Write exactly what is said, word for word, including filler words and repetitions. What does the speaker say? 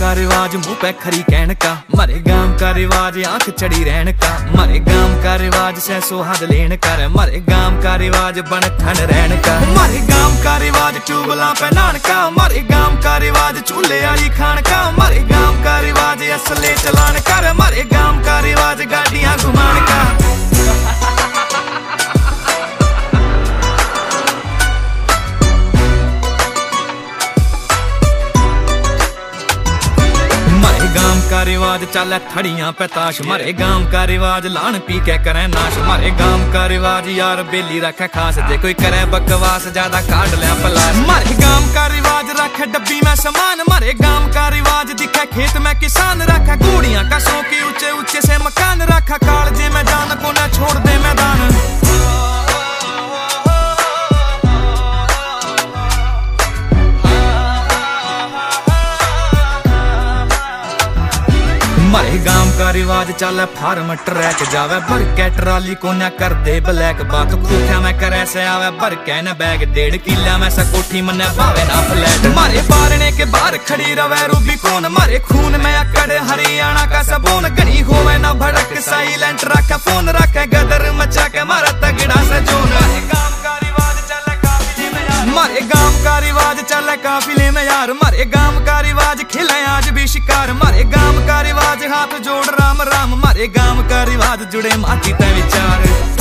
का रिवाज मुंह पे खरी कहन का, मारे गांव का रिवाज आंख चढ़ी रहन का, मारे गांव का रिवाज से सुहाग लेन कर, मारे गांव का रिवाज बन ठन रहन का, मारे गांव का रिवाज ट्यूबला पे नहान का, मारे गांव का रिवाज चूल्हे वाली खान का, मारे गांव का रिवाज असले चलान कर, मारे गांव का रिवाज गाड़ियां घुमान का। गांव का रिवाज चले थड़ियां पे ताश, मारे गांव का रिवाज लान पी के करे नाश, मारे गांव का रिवाज यार बेली रखे खास, जे कोई करे बकवास ज्यादा काट ले पलाश, मारे गांव का रिवाज रखे डब्बी में सामान, मारे गांव का रिवाज दिखे खेत में किसान, रखा घोड़ियां कसों की ऊंचे ऊंचे से मकान, रखा कालजे में जान को न छोड़ दे मैदान। मारे गांव का रिवाज चले फार्म ट्रैक जावे, भर के ट्राली को न कर दे ब्लैक, बात खूखा में करे से आवे भर के न बैग, डेढ़ किला में से कोठी मने बावे ना फ्लैट, मारे बारने के बाहर खड़ी रवे रूबी कौन, मारे खून में अकड़ हरियाणा का सबून, गनी होवे ना भड़क साइलेंट रखे फोन, रखे गदर मचा के मारा तगड़ा से जोन। मारे गांव का रिवाज चले काफिले में यार, मारे गांव का रिवाज खिले आज भी शिकार, मारे गांव का रिवाज हाथ जोड़ राम राम, मारे गांव का रिवाज जुड़े माटी ते विचार।